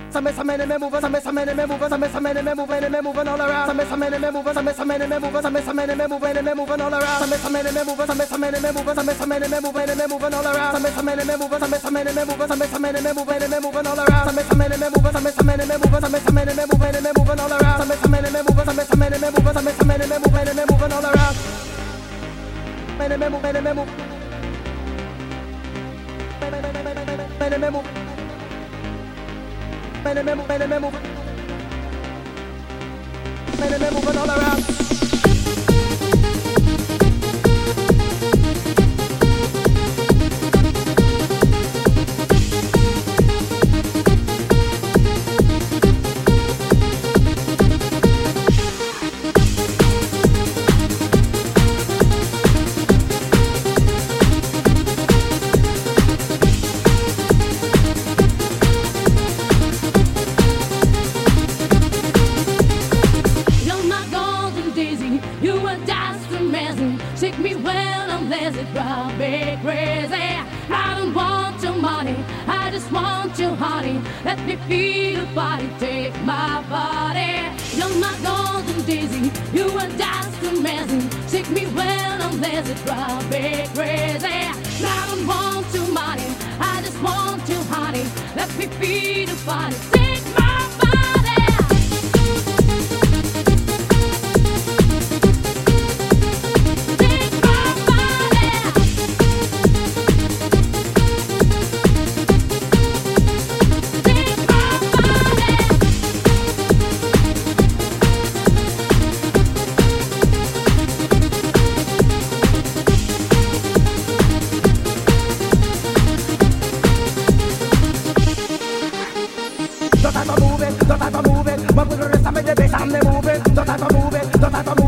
Some men me moving, some men me moving, some men me moving all around. Some men me moving, some men me moving, some men me moving all around. Some men me moving, some men me moving, some men me moving all around. Some men me moving, some men me moving, some men me moving all around. Some men me moving, some men me moving, some men me moving all around. Some men me moving, some men me moving, some men me moving all around. Men me move, men me move. Men me move. Men me move, men me move. Men me moving all around. Take me when I'm lazy, drive me crazy. I don't want your money, I just want your honey. Let me feel your body, take my body. You're my golden daisy, you are just amazing. Take me when I'm lazy, drive me crazy. I don't want your money, I just want your honey. Let me feel your body, take my body. Don't type of moving, but we don't rest, I'm in the base, I'm the moving. Don't type of moving, don't type of